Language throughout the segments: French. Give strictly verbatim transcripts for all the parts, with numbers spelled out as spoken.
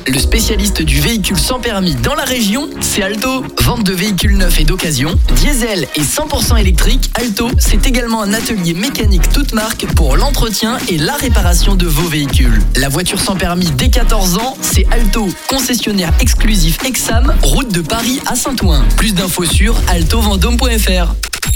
Le spécialiste du véhicule sans permis dans la région, c'est Alto. Vente de véhicules neufs et d'occasion, diesel et cent pour cent électrique, Alto, c'est également un atelier mécanique toute marque pour l'entretien et la réparation de vos véhicules. La voiture sans permis dès quatorze ans, c'est Alto, concessionnaire exclusif Exam, route de Paris à Saint-Ouen. Plus d'infos sur alto vendôme point f r.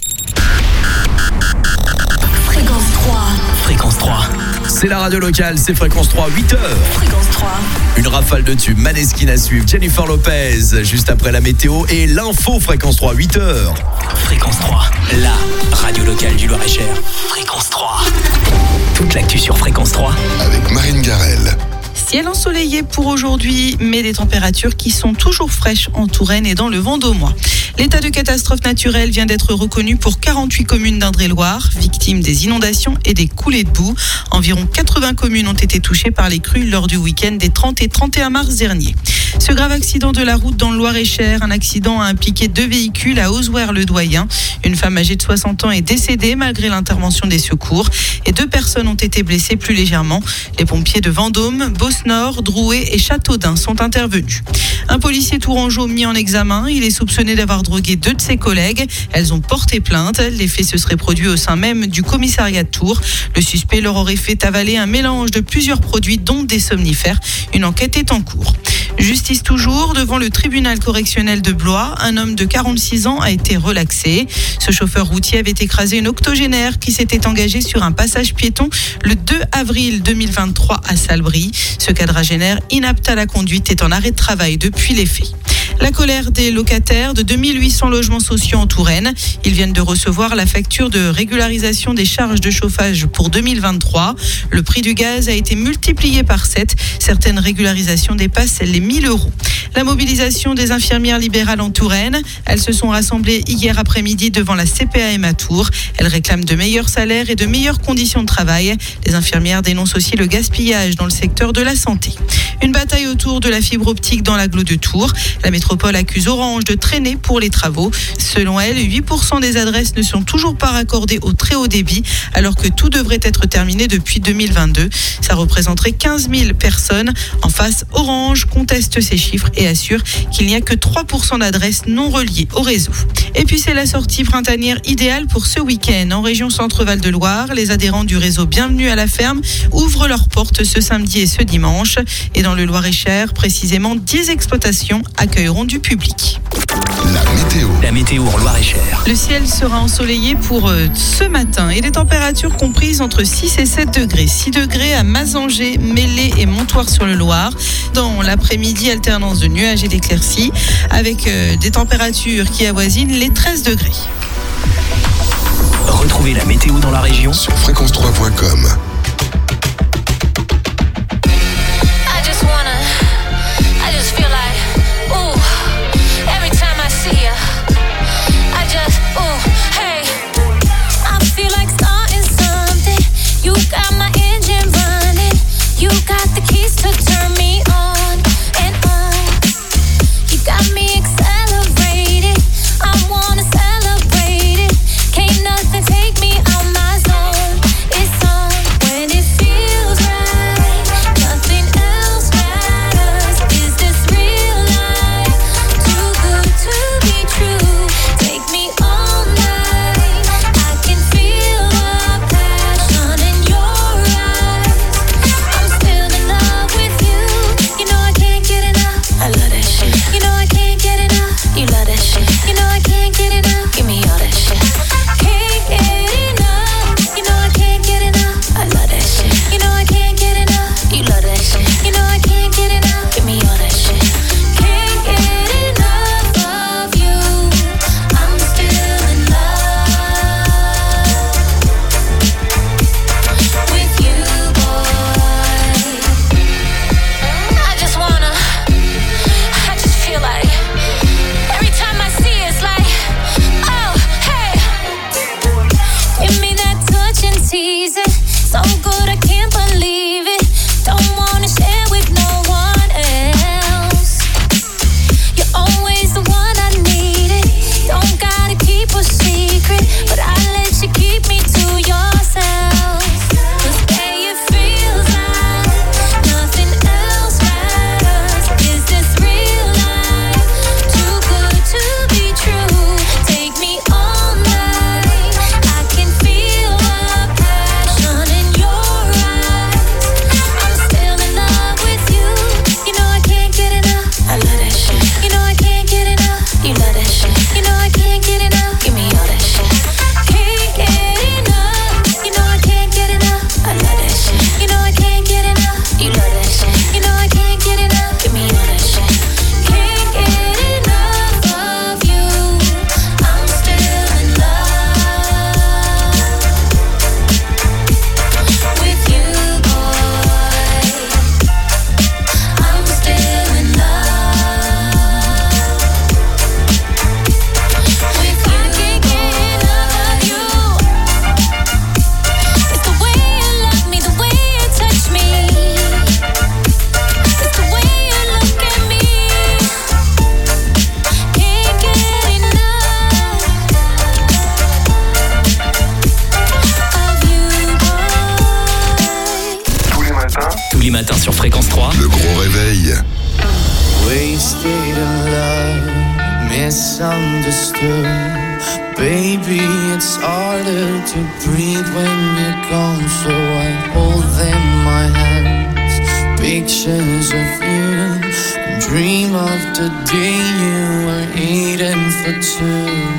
Fréquence trois. Fréquence trois. C'est la radio locale, c'est Fréquence trois, huit heures. Fréquence trois. Une rafale de tubes, Maneskin à suivre, Jennifer Lopez, juste après la météo et l'info Fréquence trois, huit heures. Fréquence trois, la radio locale du Loir-et-Cher. Fréquence trois. Toute l'actu sur Fréquence trois. Avec Marine Garel. Ciel ensoleillé pour aujourd'hui, mais des températures qui sont toujours fraîches en Touraine et dans le Vendômois. L'état de catastrophe naturelle vient d'être reconnu pour quarante-huit communes d'Indre-et-Loire, victimes des inondations et des coulées de boue. Environ quatre-vingts communes ont été touchées par les crues lors du week-end des trente et trente et un mars dernier. Ce grave accident de la route dans le Loir-et-Cher, un accident a impliqué deux véhicules à Ozouer-le-Doyen. Une femme âgée de soixante ans est décédée malgré l'intervention des secours et deux personnes ont été blessées plus légèrement. Les pompiers de Vendôme, Beauce-Nord, Drouet et Châteaudun sont intervenus. Un policier tourangeau mis en examen, il est soupçonné d'avoir drogué deux de ses collègues. Elles ont porté plainte. Les faits se seraient produits au sein même du commissariat de Tours. Le suspect leur aurait fait avaler un mélange de plusieurs produits dont des somnifères. Une enquête est en cours. Justice toujours, devant le tribunal correctionnel de Blois, un homme de quarante-six ans a été relaxé. Ce chauffeur routier avait écrasé une octogénaire qui s'était engagée sur un passage piéton le deux avril deux mille vingt-trois à Salbris. Ce quadragénaire inapte à la conduite est en arrêt de travail depuis les faits. La colère des locataires de deux mille huit cents logements sociaux en Touraine. Ils viennent de recevoir la facture de régularisation des charges de chauffage pour deux mille vingt-trois. Le prix du gaz a été multiplié par sept. Certaines régularisations dépassent les mille euros. La mobilisation des infirmières libérales en Touraine. Elles se sont rassemblées hier après-midi devant la C P A M à Tours. Elles réclament de meilleurs salaires et de meilleures conditions de travail. Les infirmières dénoncent aussi le gaspillage dans le secteur de la santé. Une bataille autour de la fibre optique dans l'agglo de Tours. La métropole accuse Orange de traîner pour les travaux. Selon elle, huit pour cent des adresses ne sont toujours pas raccordées au très haut débit, alors que tout devrait être terminé depuis deux mille vingt-deux. Ça représenterait quinze mille personnes. En face, Orange conteste ces chiffres et assure qu'il n'y a que trois pour cent d'adresses non reliées au réseau. Et puis c'est la sortie printanière idéale pour ce week-end. En région Centre-Val de Loire, les adhérents du réseau Bienvenue à la ferme ouvrent leurs portes ce samedi et ce dimanche. Et dans le Loir-et-Cher, précisément dix exploitations accueilleront du public. La météo. La météo en Loir-et-Cher. Le ciel sera ensoleillé pour euh, ce matin et les températures comprises entre six et sept degrés. six degrés à Mazanger, Mélé et Montoire-sur-le-Loir. Dans l'après-midi, alternance de nuages et d'éclaircies avec euh, des températures qui avoisinent les treize degrés. Retrouvez la météo dans la région Sur fréquence trois point com. Take me out my zone. It's on. Bon réveil. Wasted in love, misunderstood. Baby, it's harder to breathe when you're gone. So I hold in my hands pictures of you. Dream of the day you were eating for two.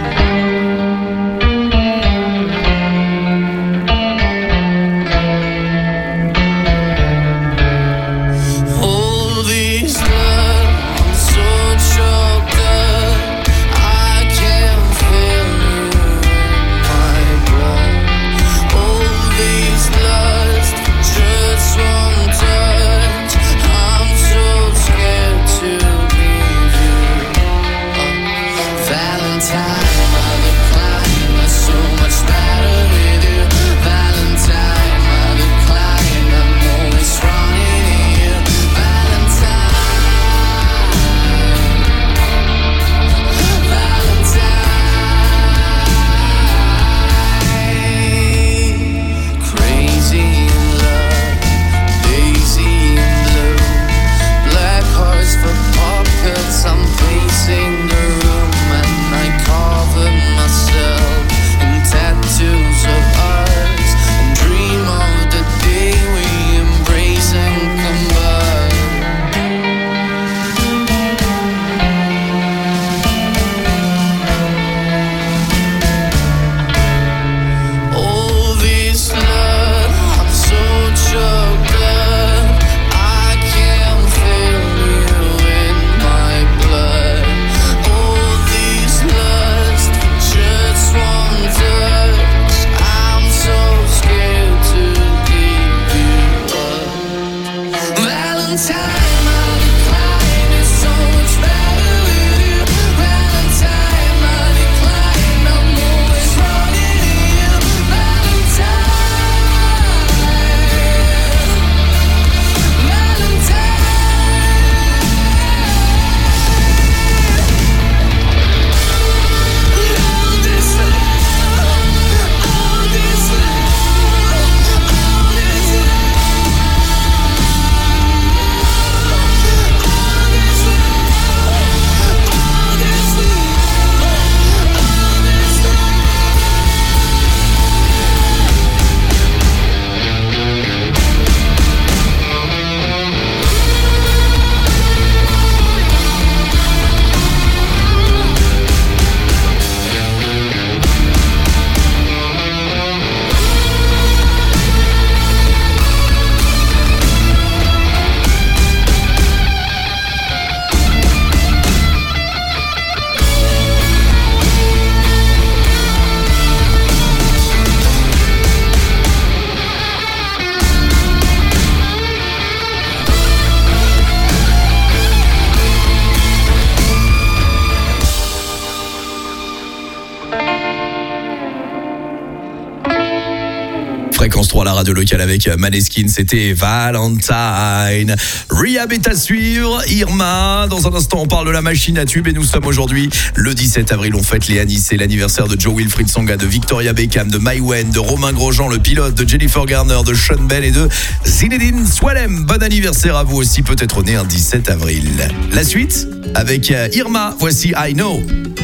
Fréquence trois, la radio locale avec Maneskin, c'était Valentine. Rehab est à suivre, Irma. Dans un instant, on parle de la machine à tubes et nous sommes aujourd'hui le dix-sept avril. On fête les Anis, c'est l'anniversaire de Joe Wilfried Tsonga, de Victoria Beckham, de Maïwen, de Romain Grosjean, le pilote, de Jennifer Garner, de Sean Bell et de Zinedine Swalem. Bon anniversaire à vous aussi, peut-être né un dix-sept avril. La suite avec Irma, voici I Know.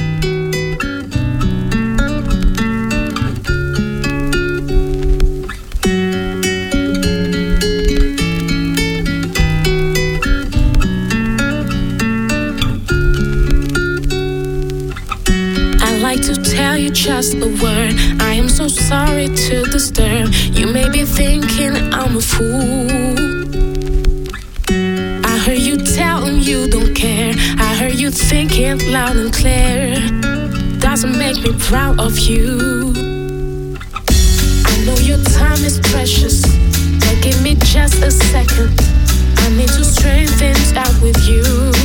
Just the word. I am so sorry to disturb. You may be thinking I'm a fool. I heard you telling you don't care. I heard you thinking loud and clear. Doesn't make me proud of you. I know your time is precious, but give me just a second. I need to straighten things out with you.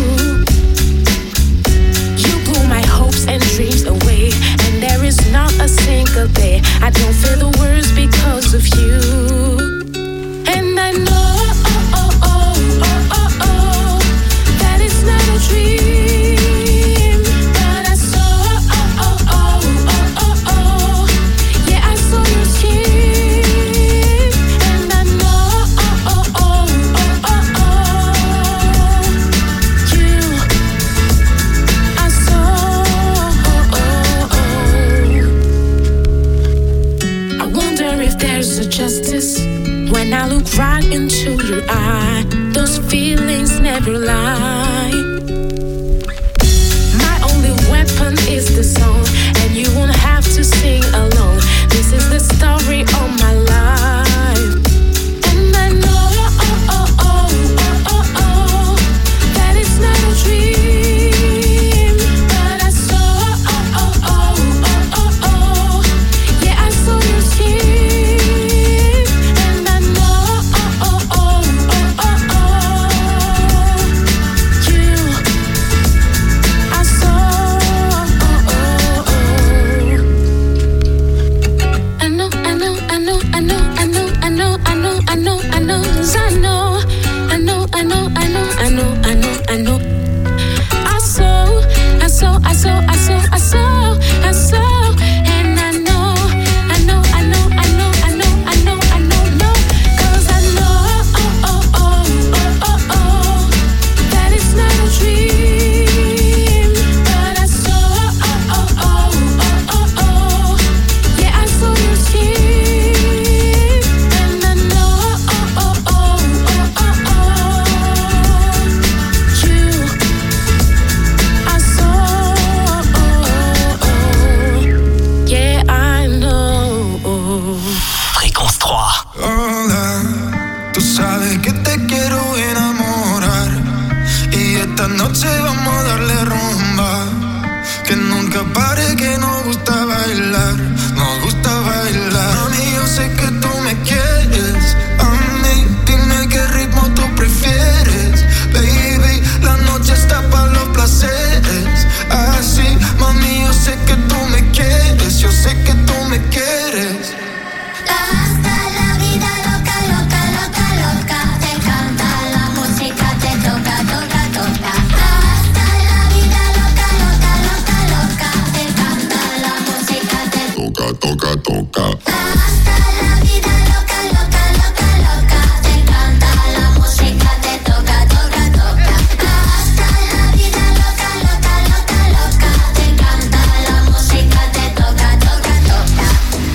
You blew my hopes and dreams away, and there is not a single day I don't feel the worst because of you. And I know oh, oh, oh, oh, oh, oh, that it's not a dream, but I saw oh, oh, oh, oh, oh, oh, yeah, I saw your skin. And I know oh, oh, oh, oh, oh, oh, never lie. My only weapon is the song, and you won't have to sing alone. This is the story of my life. And I know, oh, oh, oh, oh, oh, oh, that it's not a dream. But I saw, oh, oh, oh, oh, oh, oh, yeah, I saw your skin. And I know, oh, oh, oh, oh, oh, oh, you, I saw, oh, oh, oh. I know, I know, I know, I know, I know, I know, I know, I know, I know, 'cause I know, I know, I know, I know, I know, I know, I know. I saw, I saw, I saw, I saw, I saw, I saw, and I know, I know, I know, I know, I know, I know, I know, know, 'cause I know, oh, oh, oh, oh, oh, oh, that it's not a dream. But I saw, oh, oh, oh, oh, oh, oh, yeah, I saw your skin. And I know, oh, oh, oh, oh, oh, oh, you, I saw, oh, oh, yeah, I know. Fréquence trois. Hola, tú sabes que te quiero enamorar y esta noche vamos a darle rumba, que nunca pare, que nos gusta bailar, nos gusta bailar. Mami, yo sé que tú me quieres, a mí dime qué ritmo tú prefieres, baby, la noche está para los placeres, así, mami, yo sé que tú me quieres, yo sé que tú me quieres. Hasta la vida loca, loca, loca, loca. Te encanta la música, te toca, toca, toca. Hasta la vida loca, loca, loca, loca. Te encanta la música, te Toca, toca, toca. Hasta la vida loca, loca, loca, loca. Te encanta la música, te toca, toca, toca. Hasta la vida loca, loca, loca, loca. Te encanta la música, te toca, toca, toca.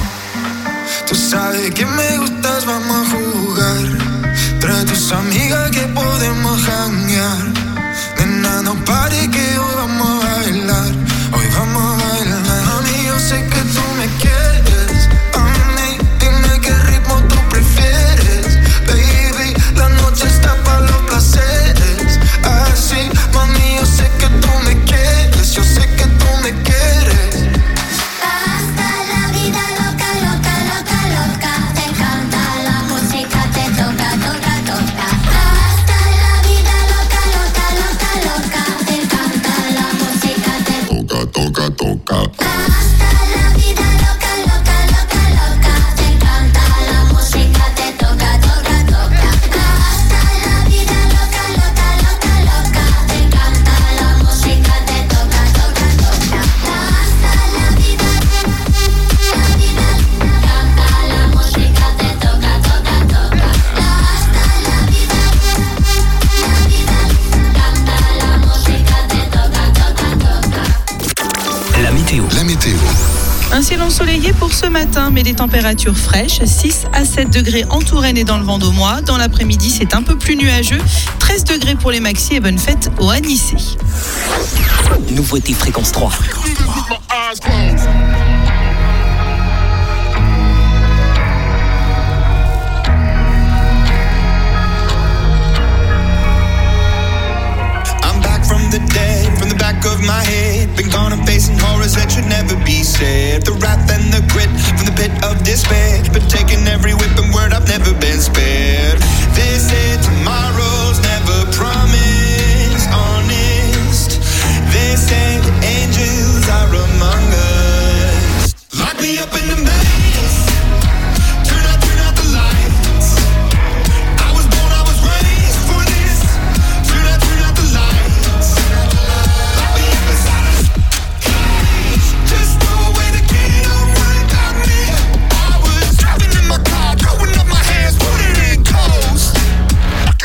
Tú sabes que me gustas, vamos a jugar. Trae tus amigas que podemos janguear. Nena, no pare que hoy vamos a bailar. Hoy vamos a bailar. Mami, yo sé que tú me quieres. A mí, dime qué ritmo tú prefieres. Baby, la noche está para los placeres. Así, mami, yo sé que tú me quieres. Yo sé que tú me quieres. Hasta la vida loca, loca, loca, loca. Te encanta la música, te toca, toca, toca. Hasta la vida loca, loca, loca, loca. Te encanta la música, te Toca, toca, toca. Hasta la vida loca, loca, loca, loca. Te encanta la música, te toca, toca, toca. Hasta la vida loca, loca, loca, loca. Te encanta la música, te toca, toca, toca. Hasta la vida, la vida, canta la música, te toca, toca, toca. Hasta la vida, la vida, canta la música, te toca, toca, toca. La météo. La météo. Un ciel ensoleillé pour ce matin, mais des températures fraîches, six à sept degrés en Touraine et dans le Vendômois. Dans l'après-midi, c'est un peu plus nuageux, treize degrés pour les maxis et bonne fête au Anissé. Nouveauté Fréquence trois. I'm back from the dead, from the back of my head. Been gone and facing horrors that should never be said. The wrath and the grit from the pit of despair. Been taking every whip and word, I've never been spared. They say tomorrow's never promised, honest. They say the angels are among us. Lock me up in the maze. Turn out, turn out the lights. I was born, I was raised for this. Turn out, turn out the lights. Lock me up inside a cage. Just throw away the key, don't worry about me. I was driving in my car, throwing up my hands, putting in coast.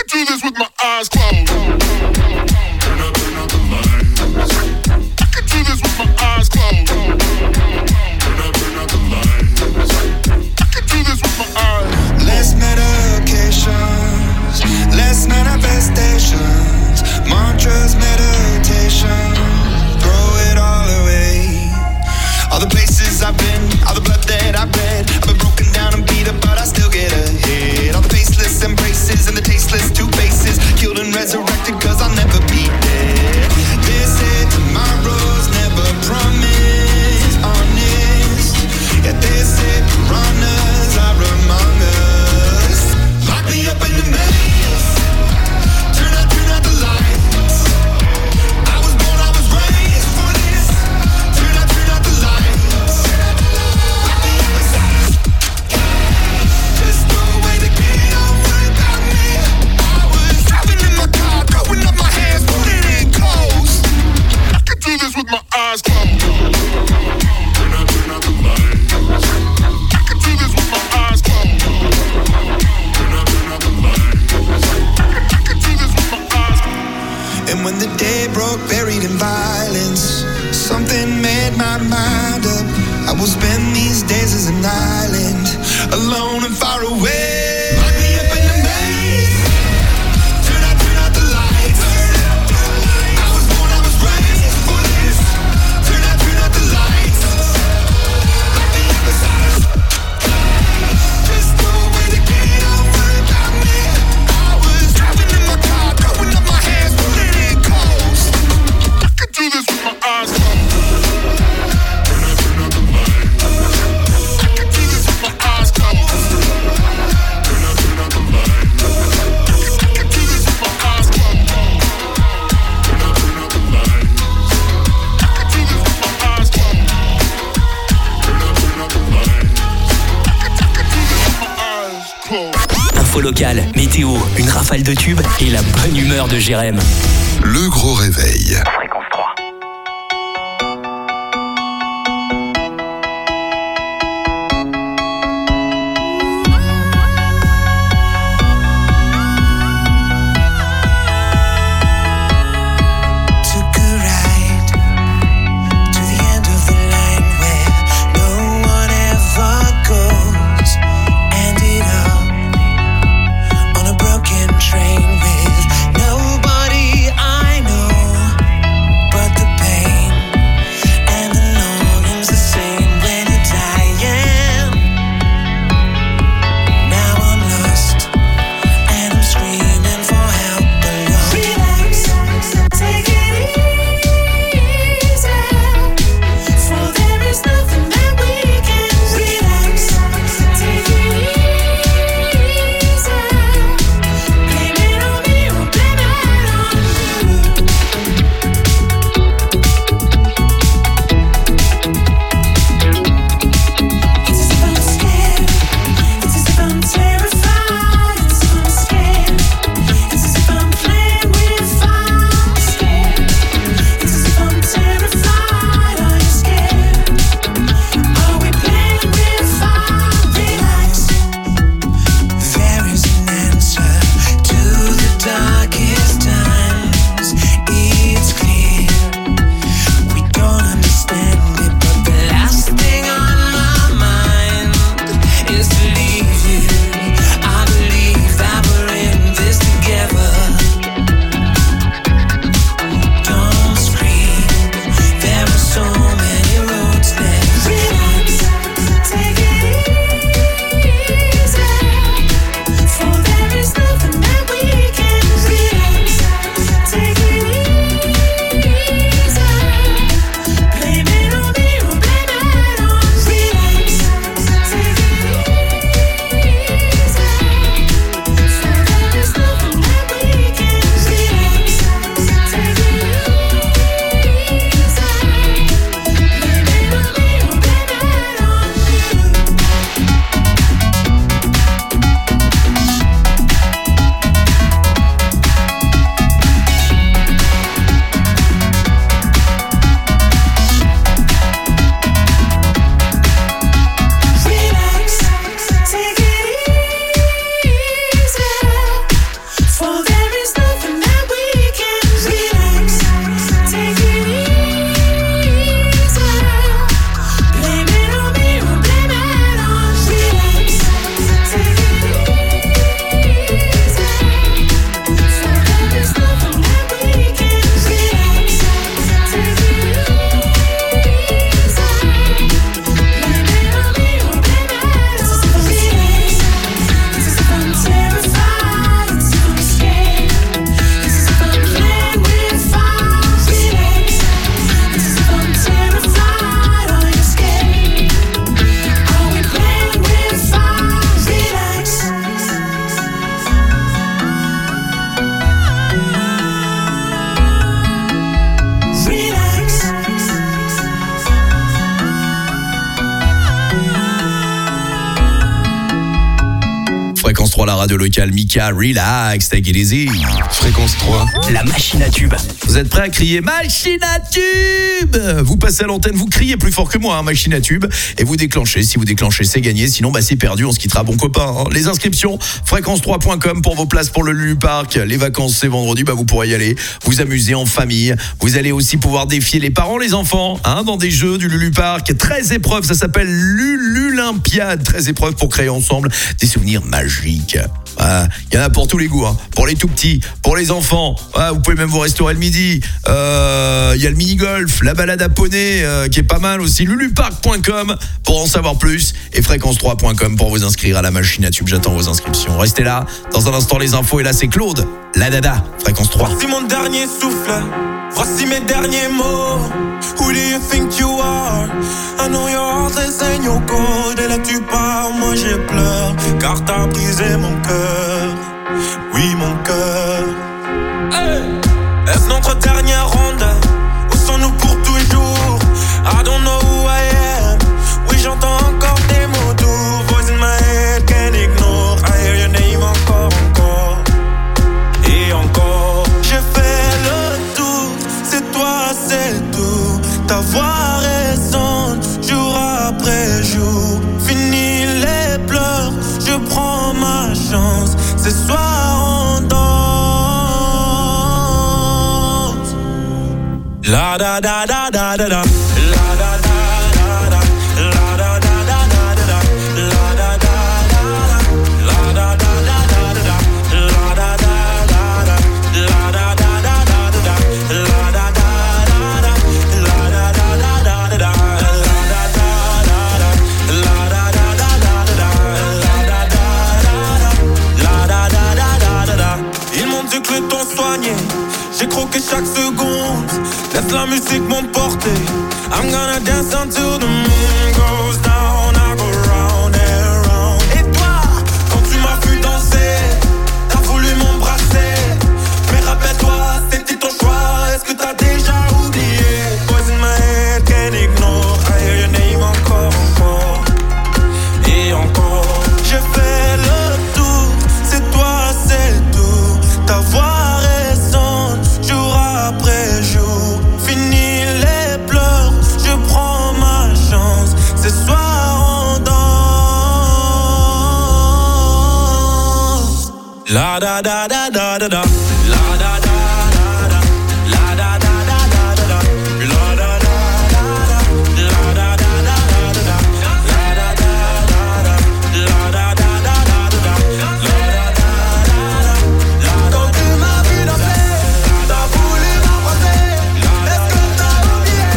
And when the day broke, buried in violence, something made my mind up. I will spend these days as an island, alone and far away. Lock me up in a maze. Turn out, turn out the lights. I was born, I was raised for this. Turn out, turn out the lights. Lock me up inside. Just go away to get, don't worry about me. I was driving in my car, throwing up my hands, pulling in close. I could do this with my eyes closed. Info locale, météo, une rafale de tubes et la bonne humeur de Jérém. Le gros réveil. Fréquence trois. Train with nobody I know. trois, la radio locale. Mika, relax, take it easy. Fréquence trois. La machine à tube. Vous êtes prêts à crier machine à tube? Vous passez à l'antenne, vous criez plus fort que moi, hein, machine à tube, et vous déclenchez. Si vous déclenchez, c'est gagné. Sinon, bah c'est perdu. On se quittera, bon copain. Hein. Les inscriptions, fréquence trois point com pour vos places pour le Lulu Park. Les vacances, c'est vendredi. Bah vous pourrez y aller, vous amuser en famille. Vous allez aussi pouvoir défier les parents, les enfants, hein, dans des jeux du Lulu Park. treize épreuves, ça s'appelle Lululympiade. treize épreuves pour créer ensemble des souvenirs magiques. Il ah, y en a pour tous les goûts, hein. Pour les tout petits, pour les enfants. Ah, vous pouvez même vous restaurer le midi. Il euh, y a le mini-golf, la balade à poney euh, qui est pas mal aussi. lulupark point com pour en savoir plus et fréquence trois point com pour vous inscrire à la machine à tube. J'attends vos inscriptions. Restez là. Dans un instant, les infos. Et là, c'est Claude, la dada, fréquence trois. Voici mon dernier souffle. Voici mes derniers mots. Who do you think you are? I know your heartless and your cold. Et là tu pars, moi j'ai pleure. Car t'as brisé mon cœur. Oui mon cœur. Hey! Est-ce notre dernière ronde? Où sont-nous pour toujours? I don't know who I am. Oui j'entends encore des mots doux. Voice in my head, can't ignore. I hear your name encore, encore. Et encore. J'ai fait le tour. C'est toi, c'est tout. Ta voix résonne jour après jour. Fini les pleurs, je prends ma chance. Ce soir on danse. La da da da da da da. La da da da da. La da da da da da. La da da da da. La da da da da da. La da da da da. La da da da da da. La da da da da. La da da da da da. La da da da da. La da da da da da. Ils m'ont dit que le temps soignait. J'ai croqué chaque seconde. Laisse la musique m'emporter. I'm gonna dance until the moon goes down. I go round and round. Et toi, quand tu m'as vu danser, t'as voulu m'embrasser. Mais rappelle-toi, c'était ton choix. Est-ce que t'as déjà oublié? Voice in my head, can't ignore. I hear your name encore, encore. Et encore. J'ai fait le tour. C'est toi, c'est tout. Ta voix résonne jour après jour. Fini les pleurs, je prends ma chance. Ce soir on danse. La da da da da da da. La da da da da. La da da da da da. La da da da da. La da da da da da. La da da da da. La da da da da da. La da da da da. Quand tu m'as vu danser, t'as voulu m'embrasser. Est-ce que t'as oublié?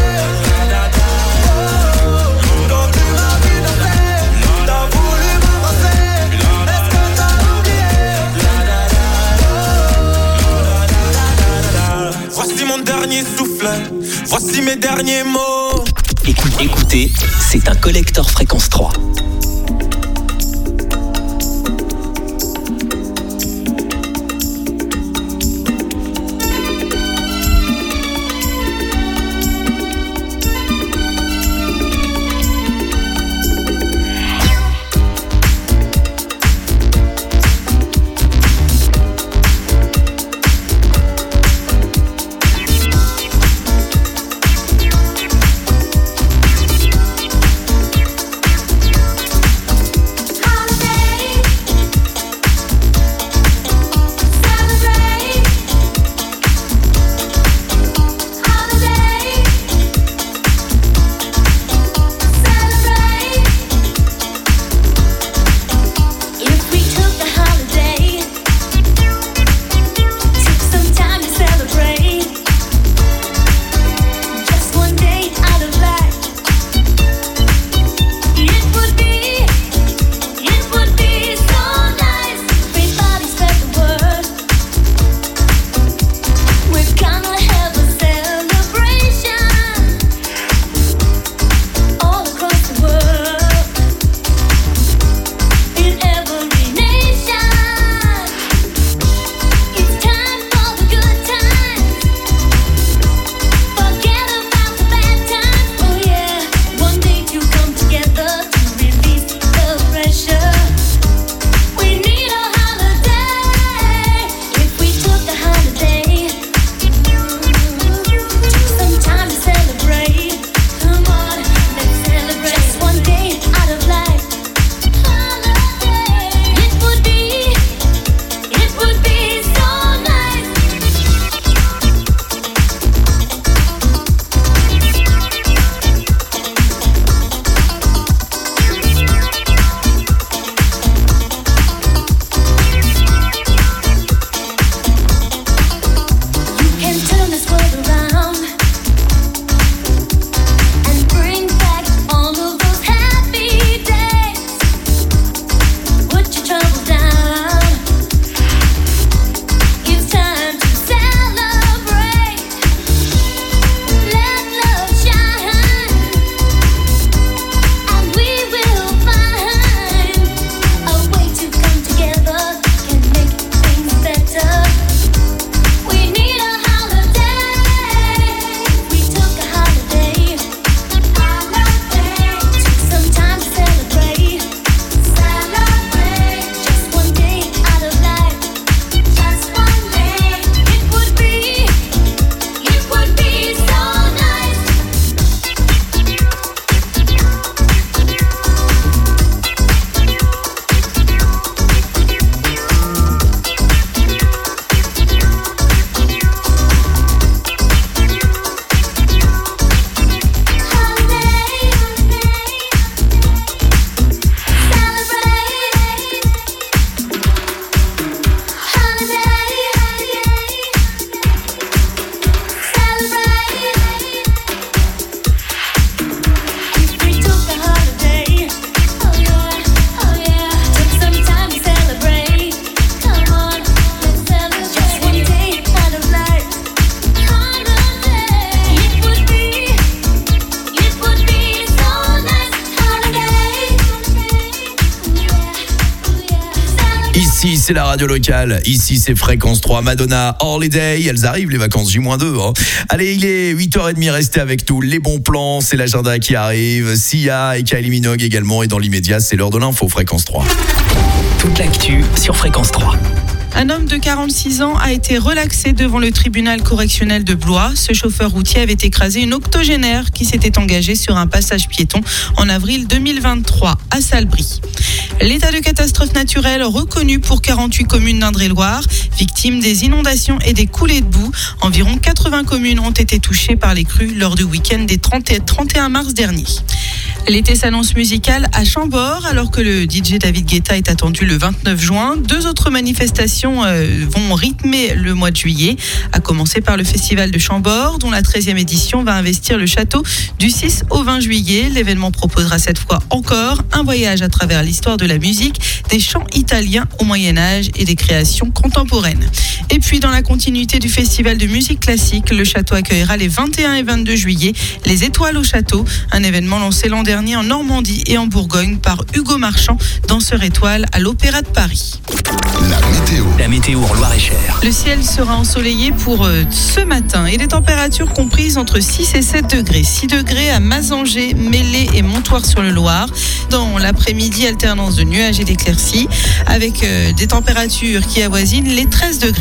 Quand tu m'as vu danser, t'as voulu m'embrasser. Est-ce que t'as oublié? Voici mon dernier souffle. Voici mes derniers mots. Écoute, écoutez, c'est un collector fréquence trois. Merci, c'est la radio locale. Ici, c'est Fréquence trois, Madonna, Holiday. Elles arrivent, les vacances J deux. Hein. Allez, il est huit heures trente, restez avec nous. Les bons plans, c'est l'agenda qui arrive. Sia et Kylie Minogue également. Et dans l'immédiat, c'est l'heure de l'info, Fréquence trois. Toute l'actu sur Fréquence trois. Un homme de quarante-six ans a été relaxé devant le tribunal correctionnel de Blois. Ce chauffeur routier avait écrasé une octogénaire qui s'était engagée sur un passage piéton en avril deux mille vingt-trois à Salbris. L'état de catastrophe naturelle reconnu pour quarante-huit communes d'Indre-et-Loire, victimes des inondations et des coulées de boue. Environ quatre-vingts communes ont été touchées par les crues lors du week-end des trente et trente et un mars dernier. L'été s'annonce musical à Chambord alors que le D J David Guetta est attendu le vingt-neuf juin. Deux autres manifestations euh, vont rythmer le mois de juillet, à commencer par le festival de Chambord dont la treizième édition va investir le château du six au vingt juillet. L'événement proposera cette fois encore un voyage à travers l'histoire de la musique, des chants italiens au Moyen-Âge et des créations contemporaines. Et puis dans la continuité du festival de musique classique, le château accueillera les vingt et un et vingt-deux juillet les Étoiles au château, un événement lancé l'an dernier en Normandie et en Bourgogne par Hugo Marchand, danseur étoile à l'Opéra de Paris. La météo. La météo en Loir-et-Cher. Le ciel sera ensoleillé pour euh, ce matin et des températures comprises entre six et sept degrés. six degrés à Mazanger, Mélé et Montoire-sur-le-Loir. Dans l'après-midi, alternance de nuages et d'éclaircies avec euh, des températures qui avoisinent les treize degrés.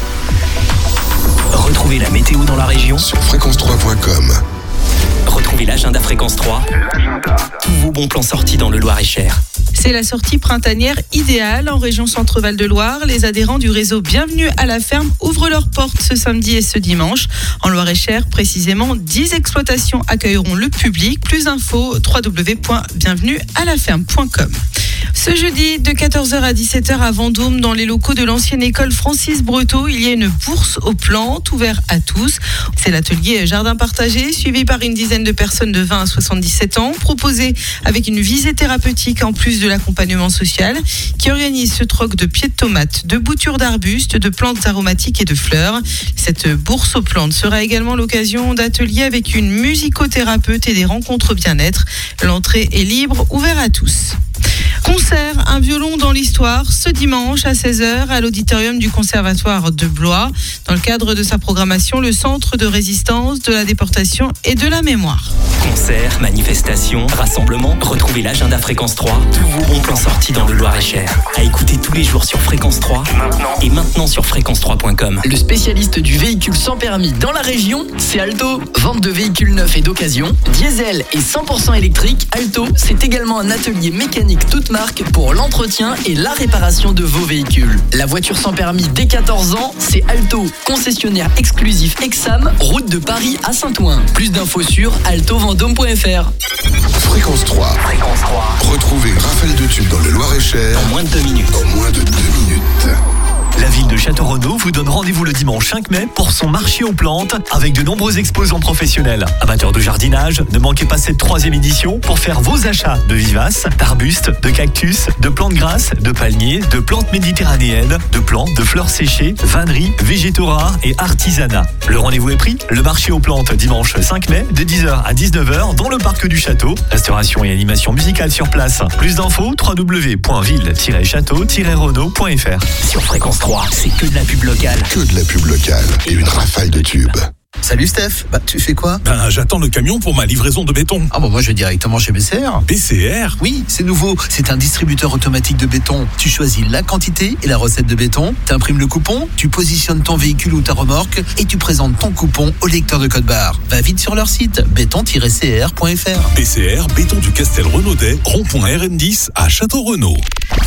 Retrouvez la météo dans la région Sur fréquence trois point com. Retrouvez l'agenda Fréquence trois. Tous vos bons plans sortis dans le Loir-et-Cher. C'est la sortie printanière idéale en région Centre-Val de Loire. Les adhérents du réseau Bienvenue à la ferme ouvrent leurs portes ce samedi et ce dimanche. En Loir-et-Cher, précisément, dix exploitations accueilleront le public. Plus d'infos, w w w point bienvenue à la ferme point com. Ce jeudi, de quatorze heures à dix-sept heures à Vendôme, dans les locaux de l'ancienne école Francis Breteau, il y a une bourse aux plantes ouverte à tous. C'est l'atelier Jardin partagé, suivi par une dizaine de personnes de vingt à soixante-dix-sept ans, proposé avec une visée thérapeutique en plus de l'accompagnement social, qui organise ce troc de pieds de tomates, de boutures d'arbustes, de plantes aromatiques et de fleurs. Cette bourse aux plantes sera également l'occasion d'ateliers avec une musicothérapeute et des rencontres bien-être. L'entrée est libre, ouvert à tous. Concert, un violon dans l'histoire, ce dimanche à seize heures à l'auditorium du Conservatoire de Blois. Dans le cadre de sa programmation, le Centre de résistance, de la déportation et de la mémoire. Concerts, manifestations, rassemblements, retrouvez l'agenda Fréquence trois. Tous vos bons plans sortis dans le Loir-et-Cher. À écouter tous les jours sur Fréquence trois maintenant. Et maintenant sur fréquence trois point com. Le spécialiste du véhicule sans permis dans la région, c'est Alto. Vente de véhicules neufs et d'occasion, diesel et cent pour cent électrique, Alto, c'est également un atelier mécanique toute marque pour l'entretien et la réparation de vos véhicules. La voiture sans permis dès quatorze ans, c'est Alto, concessionnaire exclusif Exam, route de Paris à Saint-Ouen. Plus d'infos sur alto vendôme point f r. Fréquence trois. Fréquence trois. Retrouvez une rafale de tubes dans le Loir-et-Cher En moins de deux minutes. en moins de deux minutes. La ville de Château-Renaud vous donne rendez-vous le dimanche cinq mai pour son marché aux plantes avec de nombreux exposants professionnels. Amateurs de jardinage, ne manquez pas cette troisième édition pour faire vos achats de vivaces, d'arbustes, de cactus, de plantes grasses, de palmiers, de plantes méditerranéennes, de plantes, de fleurs séchées, vanneries, végétaux rares et artisanat. Le rendez-vous est pris, le marché aux plantes dimanche cinq mai de dix heures à dix-neuf heures dans le parc du château. Restauration et animation musicale sur place. Plus d'infos, w w w point ville tiret château tiret renaud point f r. Sur Fréquence trois, c'est que de la pub locale. Que de la pub locale et une rafale de tubes. Salut Steph, bah tu fais quoi? Ben j'attends le camion pour ma livraison de béton. Ah bon, moi je vais directement chez B C R. B C R? Oui, c'est nouveau, c'est un distributeur automatique de béton. Tu choisis la quantité et la recette de béton, t'imprimes le coupon, tu positionnes ton véhicule ou ta remorque et tu présentes ton coupon au lecteur de code barre. Va vite sur leur site béton tiret c r point f r. B C R, béton du Castel Renaudet, rond-point R N dix à Château-Renaud.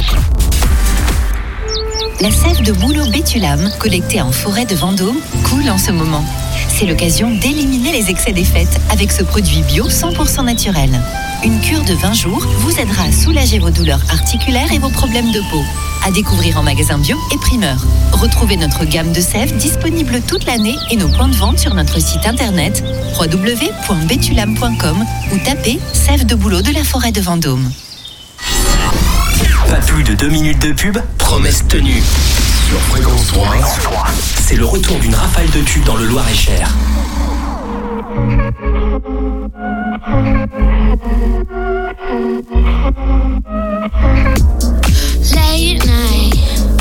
La sève de bouleau bétulame, collectée en forêt de Vendôme, coule en ce moment. C'est l'occasion d'éliminer les excès des fêtes avec ce produit bio cent pour cent naturel. Une cure de vingt jours vous aidera à soulager vos douleurs articulaires et vos problèmes de peau. À découvrir en magasin bio et primeur. Retrouvez notre gamme de sève disponible toute l'année et nos points de vente sur notre site internet w w w point bétulame point com ou tapez sève de bouleau de la forêt de Vendôme. Pas plus de deux minutes de pub, promesse tenue. Sur Fréquence trois, c'est le retour d'une rafale de tubes dans le Loir-et-Cher. Late night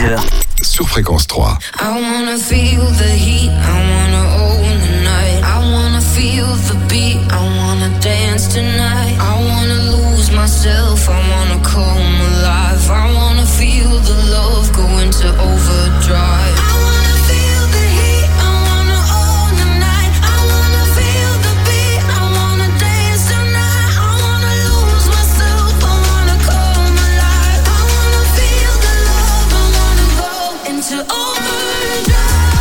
heures. Sur Fréquence trois. I wanna feel the heat, I wanna own the night. I wanna feel the beat, I wanna dance tonight. I wanna lose myself, I wanna come alive. I wanna feel the love go into overdrive. I wanna feel the heat, I wanna own the night. I wanna feel the beat, I wanna dance tonight. I wanna lose myself, I wanna come alive. I wanna feel the love, I wanna go into overdrive.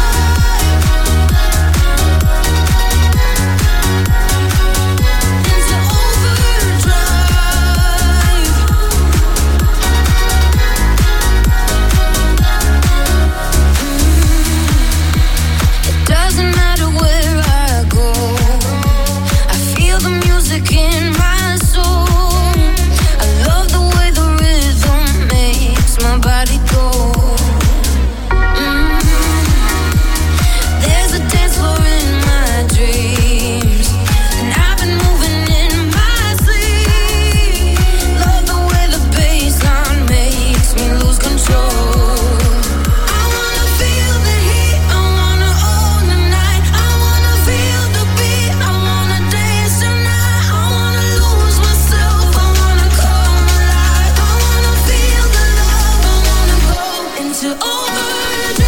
In my soul, I love the way the rhythm makes my body go. Mm. There's a dance floor in my dreams, and I've been moving in my sleep. Love the way the bassline makes me lose control. I wanna feel the heat, I wanna own the night. I wanna feel the beat, I wanna dance tonight. To overdrive.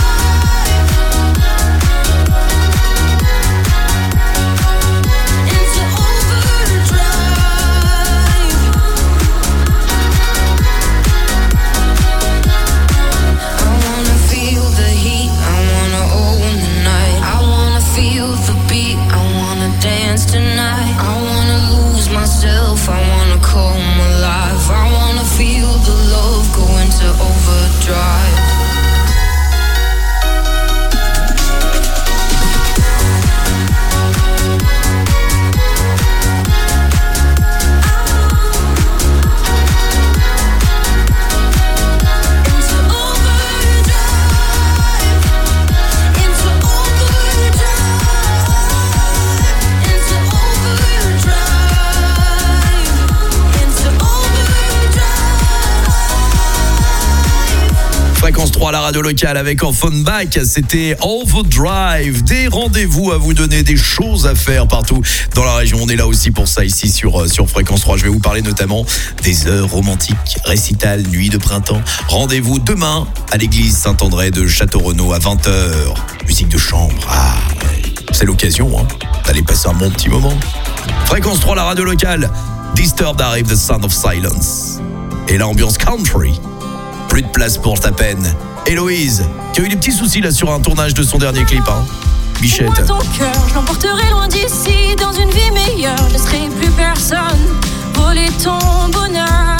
Into overdrive. I wanna feel the heat, I wanna own the night. I wanna feel the beat, I wanna dance tonight. I wanna lose myself, I wanna come alive. I wanna feel the love go into overdrive. Fréquence trois, la radio locale avec Offenbach, c'était Overdrive. Des rendez-vous à vous donner, des choses à faire partout dans la région. On est là aussi pour ça ici sur, sur Fréquence trois. Je vais vous parler notamment des heures romantiques, récital, nuit de printemps. Rendez-vous demain à l'église Saint-André de Château-Renaud à vingt heures. Musique de chambre, ah, c'est l'occasion hein, d'aller passer un bon petit moment. Fréquence trois, la radio locale. Disturbed arrive, The Sound of Silence. Et l'ambiance country. Plus de place pour ta peine. Héloïse, qui a eu des petits soucis là sur un tournage de son dernier clip, hein. Bichette. Moi ton cœur, je l'emporterai loin d'ici, dans une vie meilleure. Je laisserai plus personne voler ton bonheur.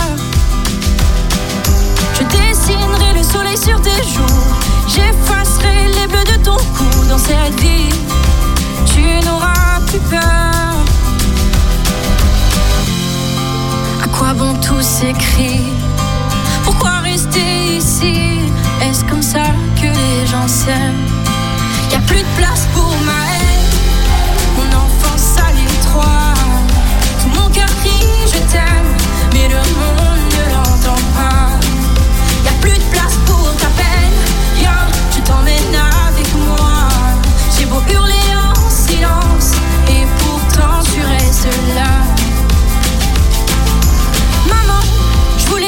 Je dessinerai le soleil sur tes joues, j'effacerai les bleus de ton cou. Dans cette vie, tu n'auras plus peur. À quoi bon tous ces cris? Pourquoi rester ici? Est-ce comme ça que les gens s'aiment? Y'a plus de place pour ma haine. Mon enfance à l'étroit. Tout mon cœur crie je t'aime, mais le monde ne l'entend pas. Y'a plus de place pour ta peine. Viens, je t'emmène avec moi. J'ai beau hurler en silence, et pourtant tu restes là. Maman, je voulais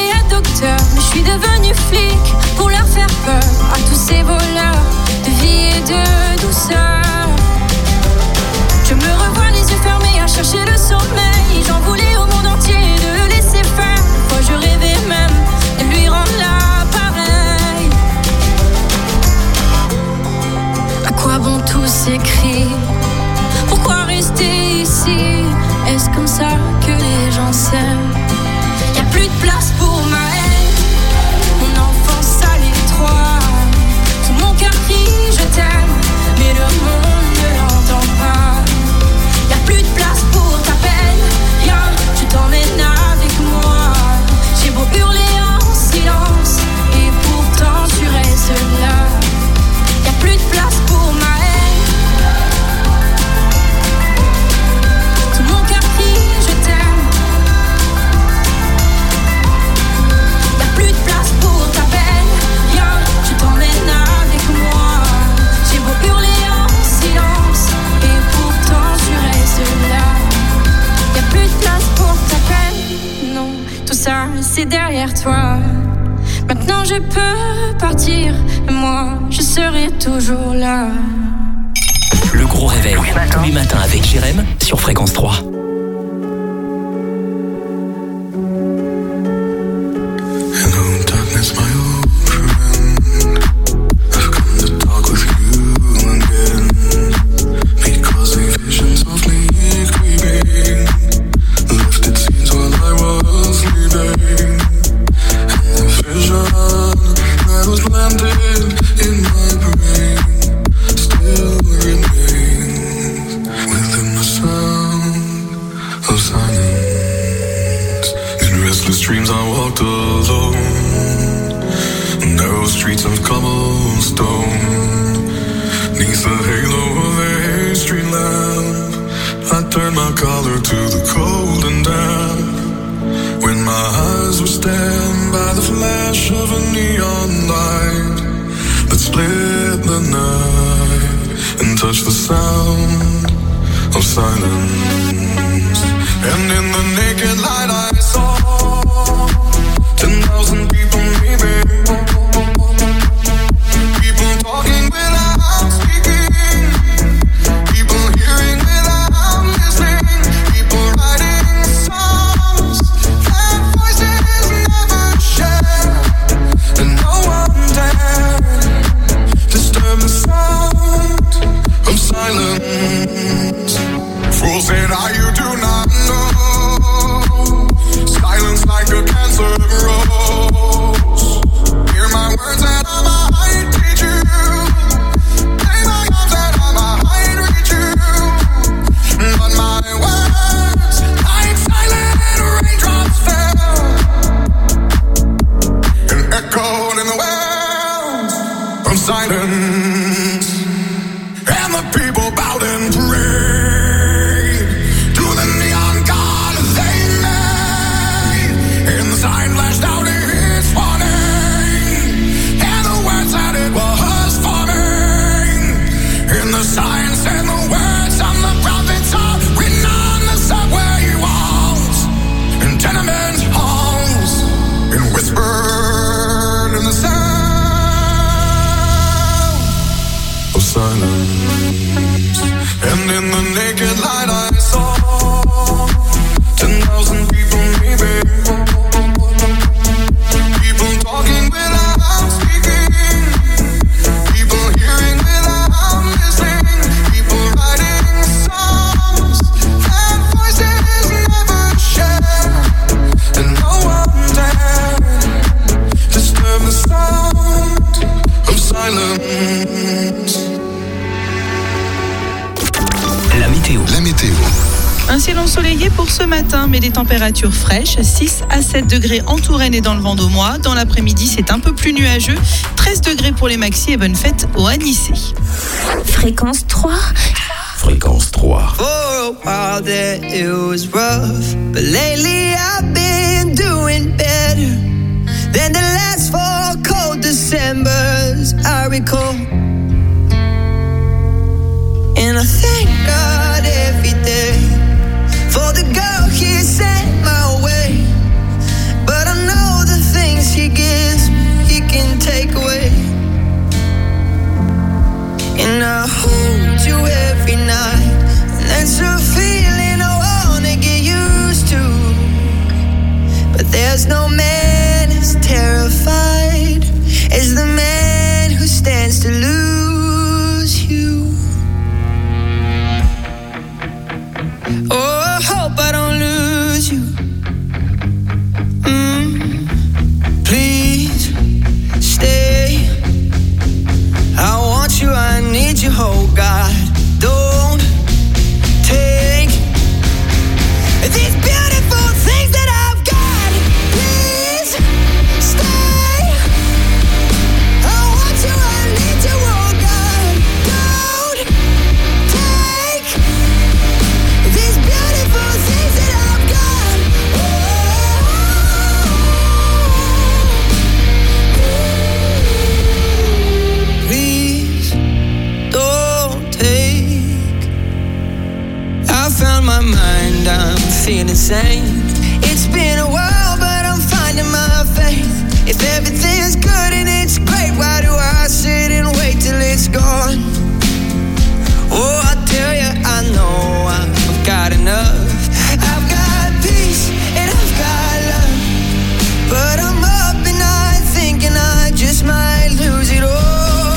Maintenant je peux partir, mais moi je serai toujours là. Le gros réveil, tous les matins avec Jérém sur Fréquence trois. Mais des températures fraîches, six à sept degrés en Touraine et dans le Vendômois. Dans l'après-midi, c'est un peu plus nuageux, treize degrés pour les maxis et bonne fête au Anissé. Fréquence trois. Fréquence trois. For a while there it was rough, but lately I've been doing better than the last four cold Decembers I recall. And I thank God every day for the girl he sent my way. But I know the things he gives me, he can take away. And I hold you every night, and that's a feeling I wanna get used to. But there's no man as terrified as the man who stands to lose you. Oh, I hope I don't lose you. Mm, please stay. I want you, I need you, oh God. Don't take these beautiful things that I've got. Please stay. I want you, I need you, oh God. Don't take these beautiful things that I've got. Oh, please don't take. I found my mind, I'm feeling sane. It's been a while, but I'm finding my faith. It If everything's good and it's great, why do I sit and wait till it's gone? Oh, I tell you, I know I've got enough. I've got peace and I've got love, but I'm up at night thinking I just might lose it all.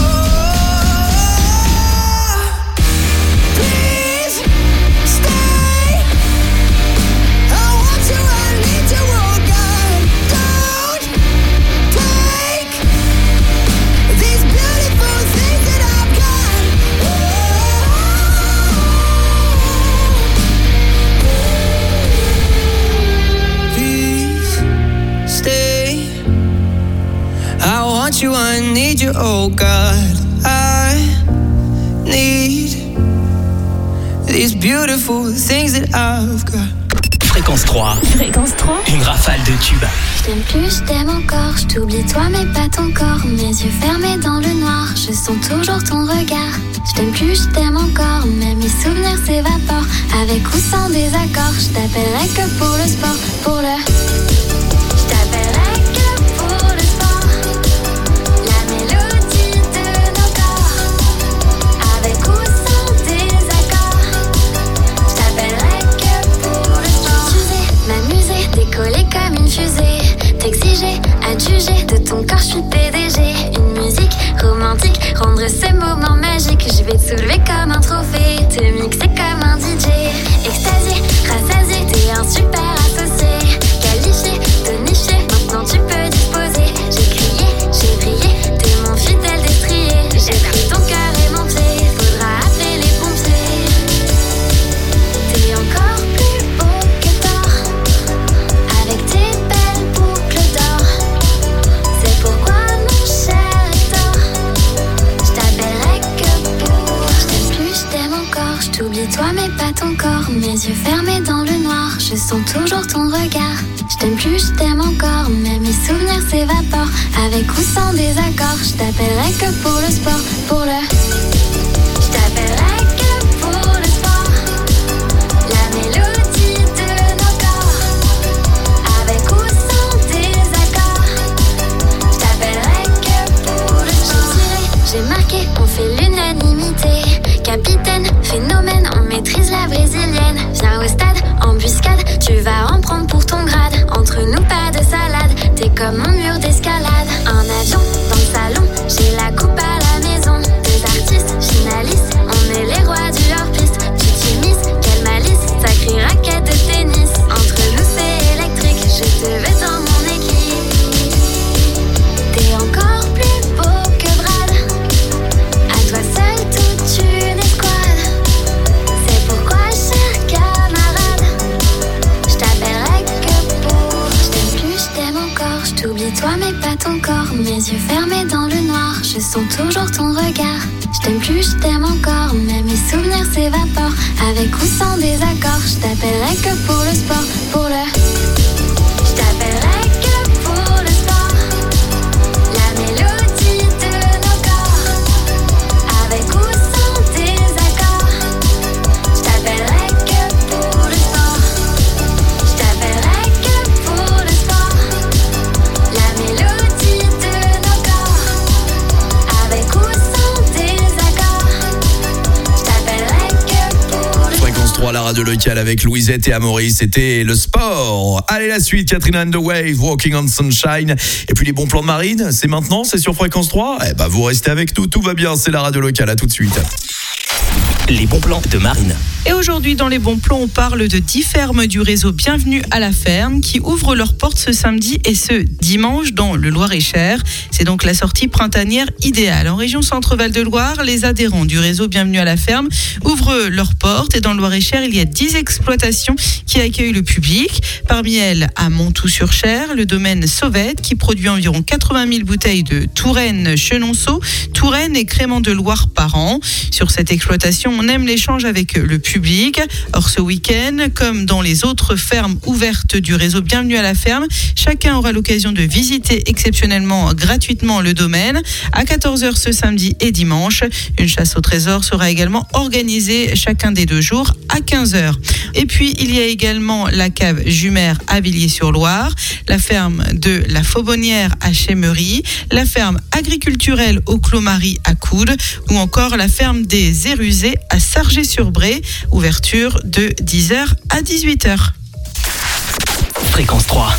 Please stay. I want you, I need you, oh God. Don't take these beautiful things that I've got. Please stay. I want you, I need you, oh God. I need these beautiful things that I've got. Fréquence trois. Fréquence trois. Une rafale de tubes. Je t'aime plus, je t'aime encore, je t'oublie toi mais pas ton corps. Mes yeux fermés dans le noir, je sens toujours ton regard. Je t'aime plus, je t'aime encore, mais mes souvenirs s'évaporent. Avec ou sans désaccord, je t'appellerai que pour le sport, pour le... Je t'appellerai que pour le sport. La mélodie de nos corps. Avec ou sans désaccord, je t'appellerai que pour le sport. T'user, m'amuser, décoller comme une fusée. T'exiger, adjuger, de ton corps je suis P D G. Une musique romantique, rendre ces moments magiques. Je vais te soulever comme un trophée, te mixer comme un D J. Extasié, rassasié, t'es un super associé. Qualifié, tonifié, maintenant tu peux disposer. J'ai crié, j'ai brillé, t'es mon fidèle destrier. J'ai pris ton cœur et mon pied, faudra appeler les pompiers. T'es encore plus beau que d'or, avec tes belles boucles d'or. C'est pourquoi mon cher Hector, je t'appellerai que pour. Je t'aime plus, je t'aime encore, je t'oublie toi mais pas ton corps. Mes yeux fermés dans le noir, je sens toujours ton regard. Je t'aime plus, je t'aime encore, mais mes souvenirs s'évaporent. Avec ou sans désaccord, je t'appellerai que pour le sport, pour le... Je t'appellerai que pour le sport. La mélodie de nos corps. Avec ou sans désaccord, je t'appellerai que pour le sport. J'ai marqué, on fait l'unanimité. Capitaine, phénomène, on maîtrise la brésilienne. Viens au stade, embuscade, tu vas en prendre pour ton grade. Entre nous, pas de salade, t'es comme mon mur d'escalade. Un avion dans le salon, j'ai la coupe à la maison. Des artistes, finalistes, on est les rois du hors-piste. Tu t'immises, quelle malice, sacrée raquette de tennis. Entre nous, c'est électrique, je te veux dans mon équipe. T'es encore plus beau que Brad, à toi seul toute une escouade. C'est pourquoi, cher camarade, je t'appellerai que pour. Je t'aime plus, je t'aime encore, je t'oublie toi mais pas ton corps. Mes yeux fermés dans le noir, je sens toujours ton regard. Je t'aime plus, je t'aime encore, mais mes souvenirs s'évaporent. Avec ou sans désaccord, je t'appellerai que pour le sport, pour le... Je t'appellerai que pour le sport. La mélodie de nos corps. Avec ou sans désaccord, je t'appellerai que pour le sport. Je t'appellerai que pour le sport. La mélodie de nos corps. Avec ou sans désaccord, je t'appellerai que pour le sport. Fréquence trois, la radio locale avec Louisette et Amaury, c'était le sport. Allez, la suite, Catherine and the Wave, Walking on Sunshine. Et puis les bons plans de Marine, c'est maintenant, c'est sur Fréquence trois. Eh ben, vous restez avec nous, tout va bien, c'est la radio locale, à tout de suite. Les bons plans de Marine. Et aujourd'hui, dans les bons plans, on parle de dix fermes du réseau Bienvenue à la ferme qui ouvrent leurs portes ce samedi et ce dimanche dans le Loir-et-Cher. C'est donc la sortie printanière idéale. En région Centre-Val de Loire, les adhérents du réseau Bienvenue à la ferme ouvrent leurs portes et dans le Loir-et-Cher, il y a dix exploitations qui accueillent le public. Parmi elles, à Montoux-sur-Cher, le domaine Sauvette qui produit environ quatre-vingt mille bouteilles de Touraine Chenonceau, Touraine et Crémant de Loire par an. Sur cette exploitation, on aime l'échange avec le public. Or, ce week-end, comme dans les autres fermes ouvertes du réseau Bienvenue à la ferme, chacun aura l'occasion de visiter exceptionnellement gratuitement le domaine. À quatorze heures ce samedi et dimanche, une chasse au trésor sera également organisée chacun des deux jours à quinze heures. Et puis, il y a également la cave Jumer à Villiers-sur-Loire, la ferme de la Faubonnière à Chémery, la ferme agriculturelle au Clos-Marie à Coude ou encore la ferme des Érusés à Sargé-sur-Bray, ouverture de dix heures à dix-huit heures. Fréquence trois.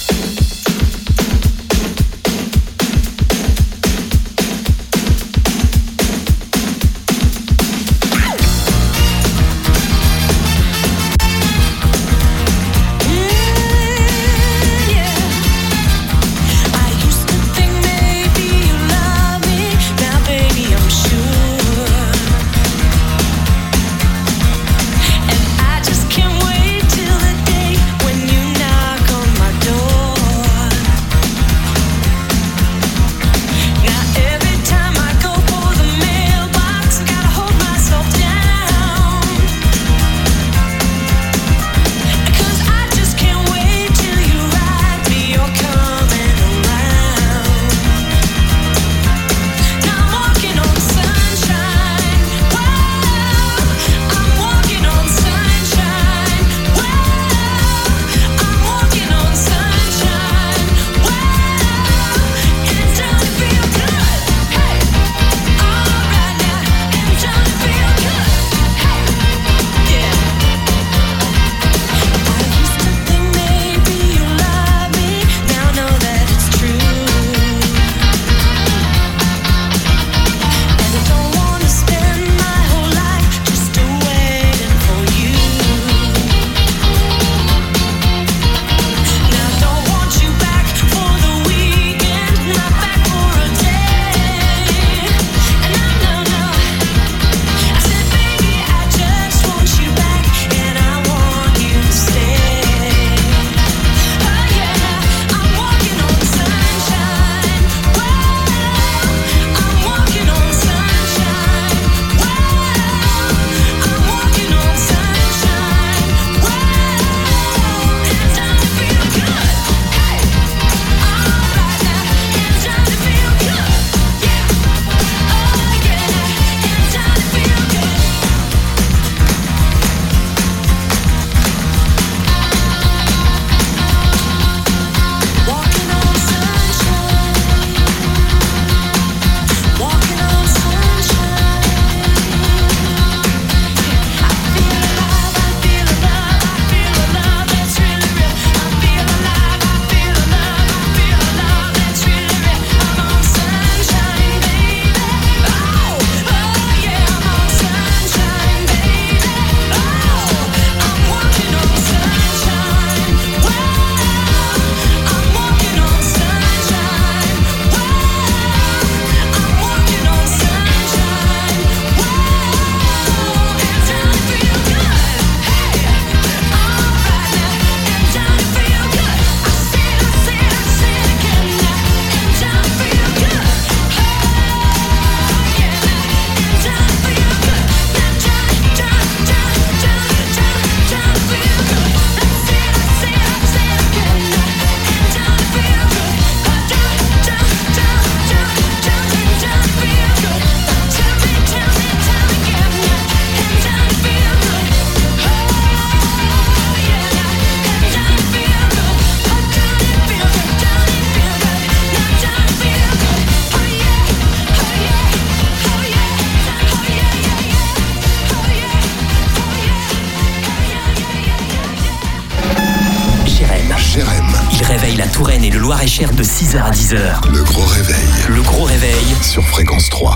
Touraine et le Loir-et-Cher de six heures à dix heures. Le gros réveil. Le gros réveil. Sur Fréquence trois.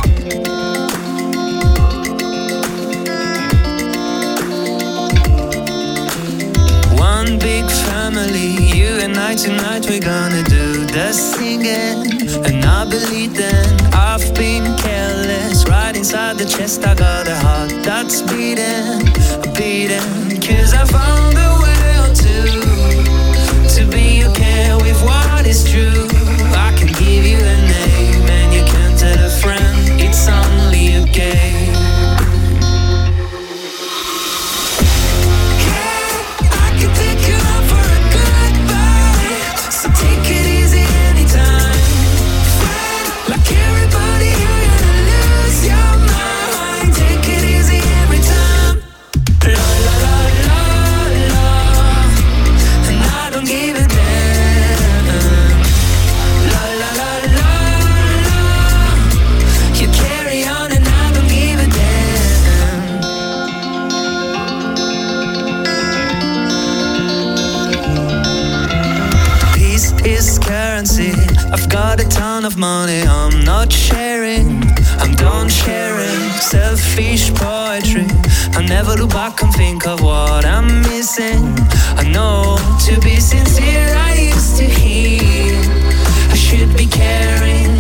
One big family, you and I tonight we're gonna do the singing. And I believe then I've been careless. Right inside the chest I got a heart that's beating, beating. Cause I found a way to To be okay with what is true. I can give you a name and you can tell a friend it's only okay. money I'm not sharing. I'm done sharing selfish poetry. I never look back and think of what I'm missing. I know to be sincere I used to hear I should be caring.